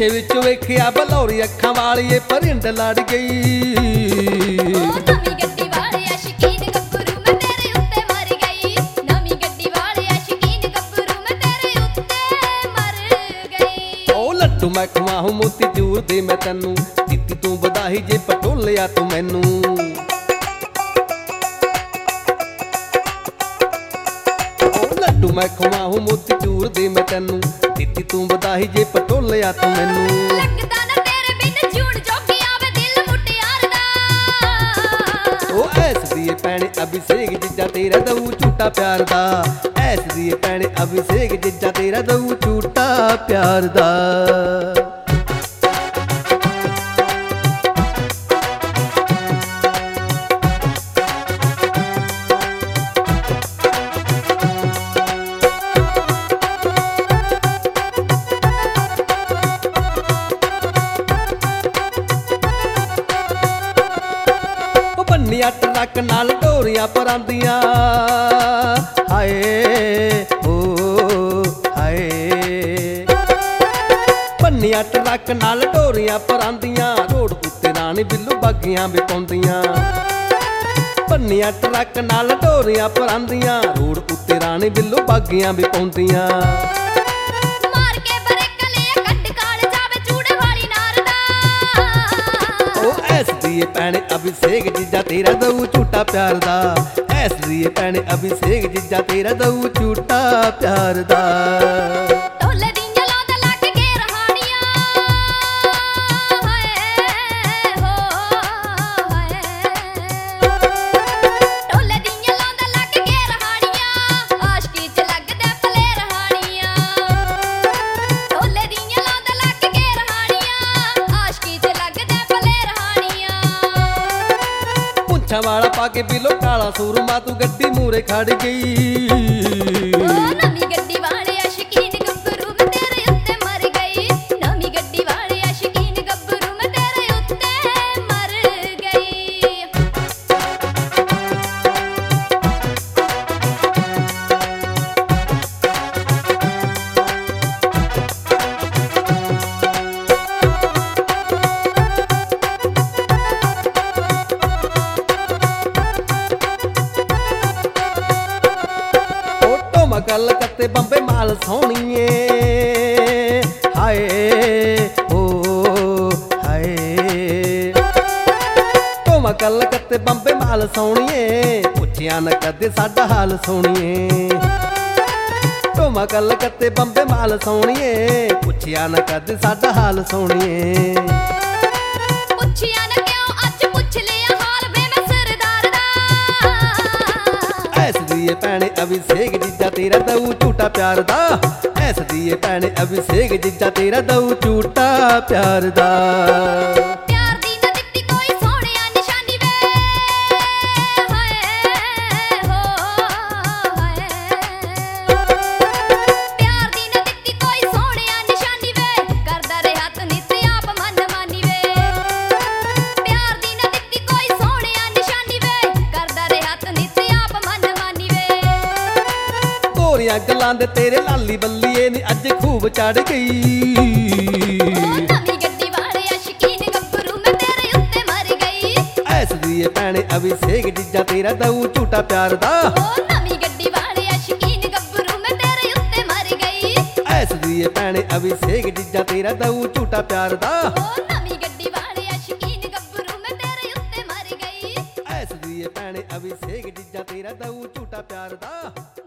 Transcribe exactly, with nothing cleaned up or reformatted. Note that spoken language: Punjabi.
ਸ਼ੀਸ਼ੇ ਵਿੱਚ ਵੇਖਿਆ ਬਲੌਰੀ ਅੱਖਾਂ ਵਾਲੀਏ ਪਰਿੰਡ ਲੜ ਗਈ। ਓ ਨਵੀਂ ਗੱਡੀ ਵਾਲਿਆ ਸ਼ਕੀਨ ਗੱਭਰੂ ਮੈਂ ਤੇਰੇ ਉੱਤੇ ਮਰ ਗਈ। ਨਵੀਂ ਗੱਡੀ ਵਾਲਿਆ ਸ਼ਕੀਨ ਗੱਭਰੂ ਮੈਂ ਤੇਰੇ ਉੱਤੇ ਮਰ ਗਈ। ਓ ਲੱਡੂ ਮੈਂ ਖਵਾਹੂੰ ਮੋਤੀ ਚੂਰ ਦੇ ਮੈਂ ਤੈਨੂੰ, ਦਿੱਤੀ ਤੂੰ ਵਧਾਈ ਜੇ ਪਟੋਲਿਆ ਤੂੰ ਮੈਨੂੰ। ਓ ਲੱਡੂ ਮੈਂ ਖਵਾਹੂੰ ਮੋਤੀ ਚੂਰ ਦੇ ਮੈਂ ਤੈਨੂੰ, ਦਿੱਤੀ ਤੂੰ ਵਧਾਈ ਜੇ ਪਟੋਲਿਆ ਤੂੰ ਮੈਨੂੰ। ਲੱਗਦਾ ਨਾ ਤੇਰੇ ਬਿਨ ਜੂਣ ਜੋਗੀ ਆਵੇ ਦਿਲ ਮੁਟਿਆਰ ਦਾ। ਓ ਐਸ ਦੀਏ ਭੈਣੇ ਅਭਿਸ਼ੇਕ ਜਿੱਜਾ ਤੇਰਾ ਦਊ ਝੂਟਾ ਪਿਆਰ ਦਾ। ਐਸ ਦੀਏ ਭੈਣੇ ਅਭਿਸ਼ੇਕ ਜਿੱਜਾ ਤੇਰਾ ਦਊ ਝੂਟਾ ਪਿਆਰ ਦਾ। ਬੰਨਿਆ ਟਰੱਕ ਨਾਲ ਢੋਰੀਆਂ ਪਰਾਂਦੀਆਂ, ਹਾਏ ਓ ਹਾਏ। ਬੰਨਿਆ ਟਰੱਕ ਨਾਲ ਢੋਰੀਆਂ ਪਰਾਂਦੀਆਂ, ਰੋਡ ਉੱਤੇ ਰਾਣੀ ਬਿੱਲੂ ਬਾਗੀਆਂ ਵੀ ਪਾਉਂਦੀਆਂ। ਬੰਨਿਆ ਟਰੱਕ ਨਾਲ ਢੋਰੀਆਂ ਪਰਾਂਦੀਆਂ, ਰੋਡ ਉੱਤੇ ਰਾਣੀ ਬਿੱਲੂ ਬਾਗੀਆਂ ਵੀ ਪਾਉਂਦੀਆਂ। ਮਾਰ ਕੇ ਬਰੇਕ ਲਿਆ ਕੱਢ ਕਾਲ ਜਾਵੇ ਚੂੜੇ ਵਾਲੀ ਨਾਰ ਦਾ। ਓ ਐਸ ਦੀਏ ਭੈਣੇ ਅਭਿਸ਼ੇਕ ਜਿੱਜਾ ਤੇਰਾ ਦਊ ਝੂਟਾ ਪਿਆਰ ਦਾ। ਐਸ ਦੀਏ ਭੈਣੇ ਅਭਿਸ਼ੇਕ ਜਿੱਜਾ ਤੇਰਾ ਦਊ ਝੂਟਾ ਪਿਆਰ ਦਾ। ਢੋਲੇ ਦੀਆਂ ਲਾਉਂਦਾ ਲੱਗ ਕੇ ਰਹਾਣੀਆਂ, ਹਾਏ ਹੋ ਹਾਏ। ਢੋਲੇ ਦੀਆਂ ਲਾਉਂਦਾ ਲੱਗ ਕੇ ਰਹਾਣੀਆਂ, ਆਸ਼ਕੀ ਚ ਲੱਗਦੇ ਭਲੇ ਰਹਾਣੀਆਂ। ਢੋਲੇ ਦੀਆਂ ਲਾਉਂਦਾ ਲੱਗ ਕੇ ਰਹਾਣੀਆਂ, ਆਸ਼ਕੀ ਚ ਲੱਗਦੇ ਭਲੇ ਰਹਾਣੀਆਂ। ਪੁੱਛਾਂ ਵਾਲਾ ਪਾ ਕੇ ਬਿੱਲੋ ਕਾਲਾ ਸੂਰਮਾ ਤੂੰ ਗੱਡੀ ਮੂਰੇ ਖੜ ਗਈ। ਓ ਨਵੀਂ ਗੱਡੀ ਵਾਲਿਆ ਸ਼ਕੀਨ ਗੱਭਰੂ ਮੈਂ ਤੇਰੇ ਉੱਤੇ ਮਰ ਗਈ। ਨਵੀਂ ਗੱਡੀ ਵਾਲਿਆ ਸ਼ਕੀਨ ਗੱਭਰੂ ਮੈਂ ਤੇਰੇ ਉੱਤੇ ਮਰ ਗਈ। ਗੱਲ ਕੱਤੇ ਬੰਬੇ ਮਾਲ ਸੋਹਣੀਏ, ਹਾਏ ਓ ਹਾਏ। ਢੋਮਾ ਗੱਲ ਕੱਤੇ ਬੰਬੇ ਮਾਲ ਸੋਹਣੀਏ, ਪੁੱਛਿਆ ਨਾ ਕਦੇ ਸਾਡਾ ਹਾਲ ਸੋਹਣੀਏ। ਢੋਮਾ ਗੱਲ ਕੱਤੇ ਬੰਬੇ ਮਾਲ ਸੋਹਣੀਏ, ਪੁੱਛਿਆ ਨਾ ਕਦੇ ਸਾਡਾ ਹਾਲ ਸੋਹਣੀਏ। ਪੁੱਛਿਆ ਨਾ ਕਿਉਂ ਅੱਜ ਪੁੱਛ ਲਿਆ ਹਾਲ ਵੇ ਮੈਂ ਸਰਦਾਰ ਦਾ। ਐਸ ਦੀਏ ਭੈਣੇ ਅਭਿਸ਼ੇਕ ਜਿੱਜਾ ਤੇਰਾ ਦਊ ਝੂਟਾ ਪਿਆਰ ਦਾ। ਐਸ ਦੀਏ ਭੈਣੇ ਅਭਿਸ਼ੇਕ ਜਿੱਜਾ ਤੇਰਾ ਦਊ ਝੂਟਾ ਪਿਆਰ ਦਾ। ਪਿਆਰ ਦੀ ਨਾ ਦਿੱਤੀ ਕੋਈ ਸੋਹਣਿਆ ਨਿਸ਼ਾਨੀ ਵੇ, ਹਾਏ ਹੋ ਹਾਏ। ਪਿਆਰ ਦੀ ਨਾ ਦਿੱਤੀ ਕੋਈ ਸੋਹਣਿਆ ਨਿਸ਼ਾਨੀ ਵੇ, ਕਰਦਾ ਰਿਹਾ ਤੂੰ ਨਿੱਤ ਆਪ ਮਨ ਮਾਨੀ ਵੇ। ਪਿਆਰ ਦੀ ਨਾ ਦਿੱਤੀ ਕੋਈ ਸੋਹਣਿਆ ਨਿਸ਼ਾਨੀ ਵੇ, ਕਰਦਾ ਰਿਹਾ ਤੂੰ ਨਿੱਤ ਆਪ ਮਨ ਮਾਨੀ ਵੇ। ਗੋਰੀਆਂ ਗੱਲਾਂ ਦੇ ਤੇਰੇ ਲਾਲੀ ਬੱਲੀਏ ਨੀ ਅੱਜ ਖੂਬ ਚੜ ਗਈ। ਓ ਨਵੀਂ ਗੱਡੀ ਵਾਲਿਆ ਸ਼ਕੀਨ ਗੱਭਰੂ ਮੈਂ ਤੇਰੇ ਉੱਤੇ ਮਰ ਗਈ। ਐਸ ਦੀਏ ਭੈਣੇ ਅਭਿਸ਼ੇਕ ਜਿੱਜਾ ਤੇਰਾ ਦਊ ਝੂਟਾ ਪਿਆਰ ਦਾ। ਓ ਨਵੀਂ ਗੱਡੀ ਵਾਲਿਆ ਸ਼ਕੀਨ ਗੱਭਰੂ ਮੈਂ ਤੇਰੇ ਉੱਤੇ ਮਰ ਗਈ। ਐਸ ਦੀਏ ਭੈਣੇ ਅਭਿਸ਼ੇਕ ਜਿੱਜਾ ਤੇਰਾ ਦਊ ਝੂਟਾ ਪਿਆਰ ਦਾ। ਓ ਨਵੀਂ ਗੱਡੀ ਵਾਲਿਆ ਸ਼ਕੀਨ ਗੱਭਰੂ ਮੈਂ ਤੇਰੇ ਉੱਤੇ ਮਰ ਗਈ। ਐਸ ਦੀਏ ਭੈਣੇ ਅਭਿਸ਼ੇਕ ਜਿੱਜਾ ਤੇਰਾ ਦਊ ਝੂਟਾ ਪਿਆਰ ਦਾ।